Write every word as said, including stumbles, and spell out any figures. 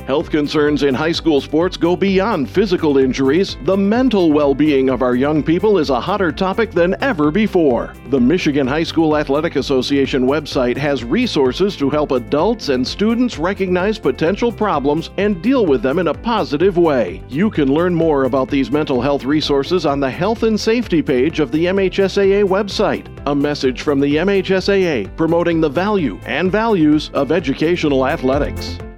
Health concerns in high school sports go beyond physical injuries. The mental well-being of our young people is a hotter topic than ever before. The Michigan High School Athletic Association website has resources to help adults and students recognize potential problems and deal with them in a positive way. You can learn more about these mental health resources on the Health and Safety page of the M H S A A website. A message from the M H S A A promoting the value and values of educational athletics.